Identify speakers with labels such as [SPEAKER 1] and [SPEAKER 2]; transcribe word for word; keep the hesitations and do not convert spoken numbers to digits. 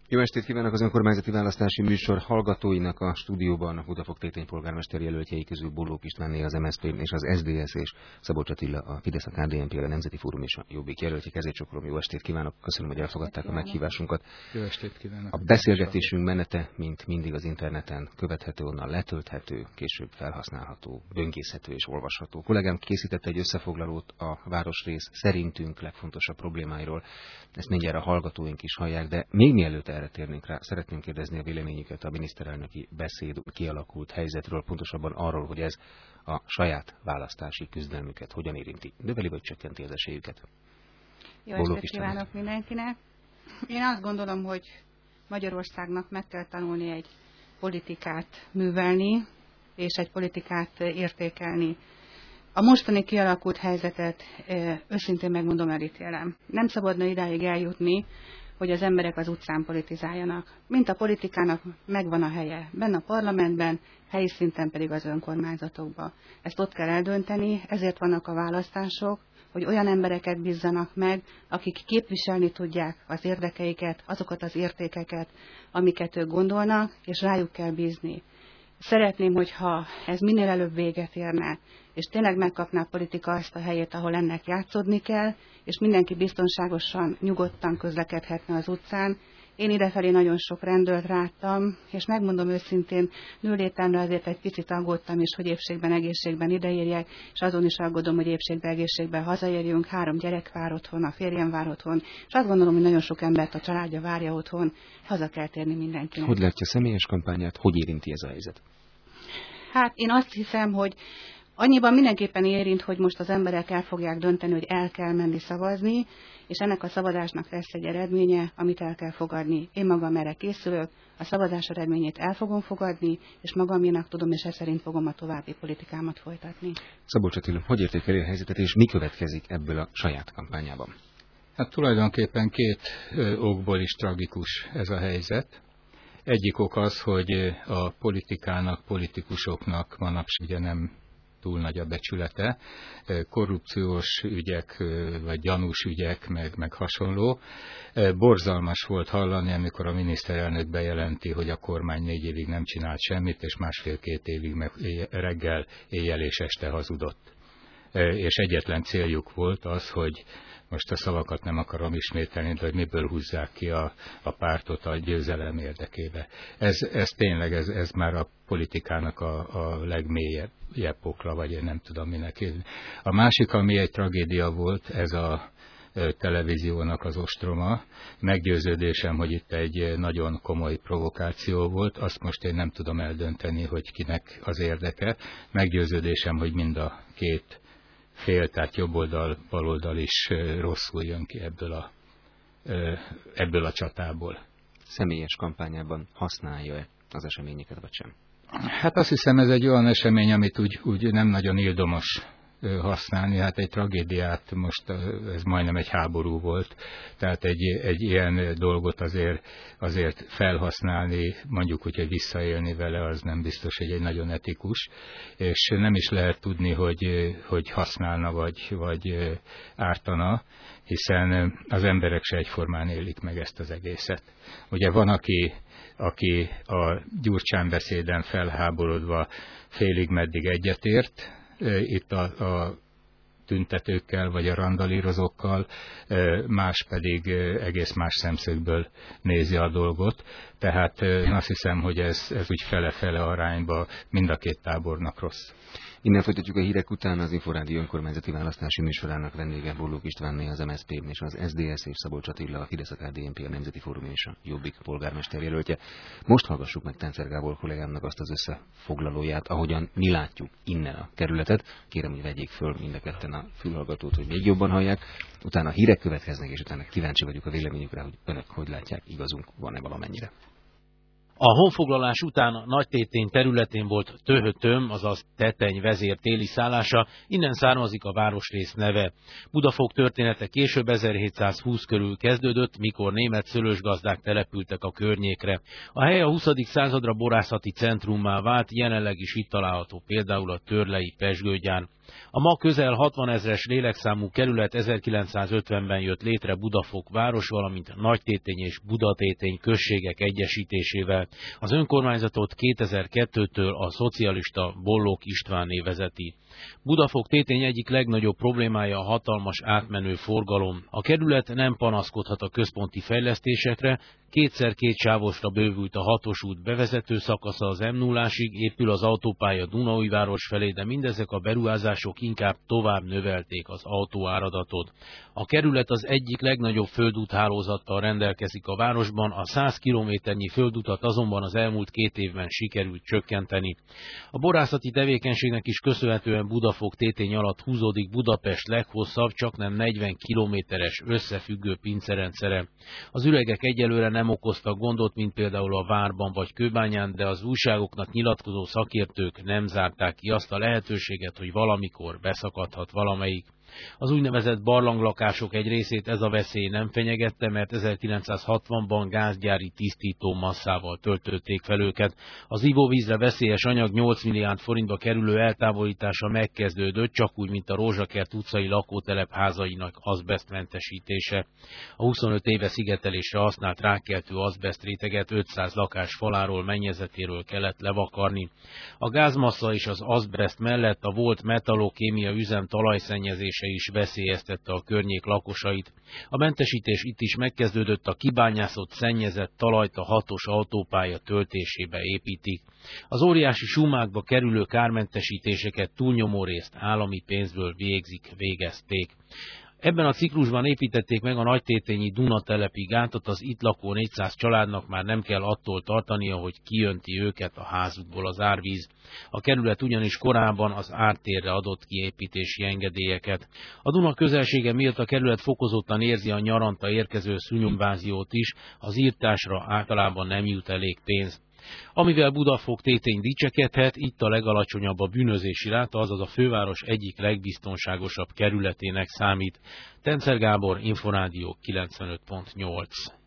[SPEAKER 1] Jó estét kívánok! Az önkormányzati választási műsor hallgatóinak a stúdióban a Budafok Tétény polgármester jelöltjei közül Bollók Istvánné az em es zé pé és az es zé dé es és Szabolcs Attila a Fidesz, a ká dé en pé, a Nemzeti Fórum és a Jobbik jelöltjék. Ezért csokolom, jó estét kívánok! Köszönöm, hogy elfogadták a meghívásunkat.
[SPEAKER 2] Jó estét kívánok!
[SPEAKER 1] A beszélgetésünk menete, mint mindig az interneten követhető, onnan letölthető, később felhasználható, böngészhető és olvasható. A kollégám készítette egy összefoglalót a városrész szerintünk legfontosabb problémáiról. Ezt mindjárt a hallgatóink is hallják, de még mielőtt erre térnénk rá, szeretném kérdezni a véleményüket a miniszterelnöki beszéd kialakult helyzetről, pontosabban arról, hogy ez a saját választási küzdelmüket hogyan érinti. Növeli vagy csökkenti az esélyüket?
[SPEAKER 3] Jó estét kívánok mindenkinek! Én azt gondolom, hogy Magyarországnak meg kell tanulni egy politikát művelni, és egy politikát értékelni. A mostani kialakult helyzetet őszintén megmondom, elítélem. Nem szabadna idáig eljutni, hogy az emberek az utcán politizáljanak. Mint a politikának megvan a helye benne a parlamentben, helyi szinten pedig az önkormányzatokban. Ezt ott kell eldönteni, ezért vannak a választások, hogy olyan embereket bízzanak meg, akik képviselni tudják az érdekeiket, azokat az értékeket, amiket ők gondolnak, és rájuk kell bízni. Szeretném, hogyha ez minél előbb véget érne, és tényleg megkapná a politika azt a helyét, ahol ennek játszódni kell, és mindenki biztonságosan, nyugodtan közlekedhetne az utcán. Én idefelé nagyon sok rendőrt láttam, és megmondom őszintén, nőlétemre azért egy picit aggódtam is, hogy épségben, egészségben ideérjek, és azon is aggódom, hogy épségben, egészségben hazaérjünk, három gyerek vár otthon, a férjem vár otthon, és azt gondolom, hogy nagyon sok embert a családja várja otthon, haza kell térni mindenkinek.
[SPEAKER 1] Hogy látja a személyes kampányát, hogy érinti ez a helyzet?
[SPEAKER 3] Hát én azt hiszem, hogy annyiban mindenképpen érint, hogy most az emberek el fogják dönteni, hogy el kell menni szavazni, és ennek a szavazásnak lesz egy eredménye, amit el kell fogadni. Én magam erre készülök, a szavazás eredményét el fogom fogadni, és magaménak tudom, és ez szerint fogom a további politikámat folytatni.
[SPEAKER 1] Szabolcs Attila, hogy értékeli a helyzetet, és mi következik ebből a saját kampányában?
[SPEAKER 2] Hát tulajdonképpen két okból is tragikus ez a helyzet. Egyik ok az, hogy a politikának, politikusoknak manapság ugye nem túl nagy a becsülete, korrupciós ügyek, vagy gyanús ügyek, meg, meg hasonló. Borzalmas volt hallani, amikor a miniszterelnök bejelenti, hogy a kormány négy évig nem csinált semmit, és másfél-két évig meg reggel, éjjel és este hazudott. És egyetlen céljuk volt az, hogy most a szavakat nem akarom ismételni, de hogy miből húzzák ki a, a pártot a győzelem érdekébe. Ez, ez tényleg, ez, ez már a politikának a, a legmélyebb pokla, vagy én nem tudom minek. A másik, ami egy tragédia volt, ez a televíziónak az ostroma. Meggyőződésem, hogy itt egy nagyon komoly provokáció volt, azt most én nem tudom eldönteni, hogy kinek az érdeke. Meggyőződésem, hogy mind a két fél, tehát jobb oldal, bal oldal is rosszul jön ki ebből a, ebből a csatából.
[SPEAKER 1] Személyes kampányában használja-e az eseményeket, vagy sem?
[SPEAKER 2] Hát azt hiszem, ez egy olyan esemény, amit úgy, úgy nem nagyon ildomos használni. Hát egy tragédiát, most ez majdnem egy háború volt, tehát egy, egy ilyen dolgot azért, azért felhasználni, mondjuk úgy, hogy visszaélni vele, az nem biztos, hogy egy nagyon etikus, és nem is lehet tudni, hogy, hogy használna vagy, vagy ártana, hiszen az emberek se egyformán élik meg ezt az egészet. Ugye van, aki, aki a Gyurcsány beszéden felháborodva félig meddig egyetért, itt a, a tüntetőkkel vagy a randalírozókkal, más pedig egész más szemszögből nézi a dolgot. Tehát azt hiszem, hogy ez, ez úgy fele-fele arányba mind a két tábornak rossz.
[SPEAKER 1] Innen folytatjuk a hírek után. Az Inforádió önkormányzati választási műsorának vendége Bollók Istvánné, az em es zé pé és az es zé dé es és Szabolcs Attila, a Fidesz, a ká dé en pé, a Nemzeti Fórum és a Jobbik polgármester jelöltje. Most hallgassuk meg Tencer Gábor kollégámnak azt az összefoglalóját, ahogyan mi látjuk innen a kerületet. Kérem, hogy vegyék föl mind a ketten a fülhallgatót, hogy még jobban hallják. Utána a hírek következnek, és utána kíváncsi vagyok a véleményükre, hogy önök hogy látják, igazunk van-e valamennyire.
[SPEAKER 4] A honfoglalás után a Nagytétény területén volt Töhötöm, azaz Teteny vezér téli szállása, innen származik a városrész neve. Budafok története később ezerhétszázhúsz körül kezdődött, mikor német szőlősgazdák települtek a környékre. A hely a huszadik századra borászati centrummá vált, jelenleg is itt található például a Törlei pezsgőgyár. A ma közel hatvanezres lélekszámú kerület ezerkilencszázötvenben jött létre Budafok város, valamint Nagytétény és Budatétény községek egyesítésével. Az önkormányzatot kétezer-kettőtől a szocialista Bollók Istvánné vezeti. Budafok-Tétény egyik legnagyobb problémája a hatalmas átmenő forgalom. A kerület nem panaszkodhat a központi fejlesztésekre, kétszer két sávosra bővült a hatos út bevezető szakasza az em nullásig, épül az autópálya Dunaújváros felé, de mindezek a beruházások inkább tovább növelték az autóáradatot. A kerület az egyik legnagyobb földúthálózattal rendelkezik a városban, a száz kilométernyi földutat azonban az elmúlt két évben sikerült csökkenteni. A borászati tevékenységnek is köszönhetően Budafok-Tétény alatt húzódik Budapest leghosszabb, csaknem negyven kilométeres összefüggő pincerendszere. Az üregek egyelőre nem okoztak gondot, mint például a Várban vagy Kőbányán, de az újságoknak nyilatkozó szakértők nem zárták ki azt a lehetőséget, hogy valamikor beszakadhat valamelyik. Az úgynevezett barlanglakások egy részét ez a veszély nem fenyegette, mert ezerkilencszázhatvanban gázgyári tisztító masszával töltötték fel őket. Az ivóvízre veszélyes anyag nyolc milliárd forintba kerülő eltávolítása megkezdődött, csak úgy, mint a Rózsakert utcai lakótelep házainak azbesztmentesítése. A huszonöt éve szigetelésre használt rákkeltő azbeszt réteget ötszáz lakás faláról, mennyezetéről kellett levakarni. A gázmassza és az azbeszt mellett a volt metalokémia üzem talajszennyezés is veszélyeztette a környék lakosait. A mentesítés itt is megkezdődött, a kibányászott, szennyezett talajt a hatos autópálya töltésébe építik. Az óriási sumákba kerülő kármentesítéseket túlnyomó részt állami pénzből végzik, végezték. Ebben a ciklusban építették meg a nagytétényi Dunatelepi gátat, az itt lakó négyszáz családnak már nem kell attól tartania, hogy kijönti őket a házukból az árvíz. A kerület ugyanis korábban az ártérre adott ki építési engedélyeket. A Duna közelsége miatt a kerület fokozottan érzi a nyaranta érkező szúnyogváziót is, az írtásra általában nem jut elég pénz. Amivel Budafok-Tétény dicsekedhet, itt a legalacsonyabb a bűnözési ráta, azaz a főváros egyik legbiztonságosabb kerületének számít. Tencer Gábor, Inforádió kilencvenöt pont nyolc.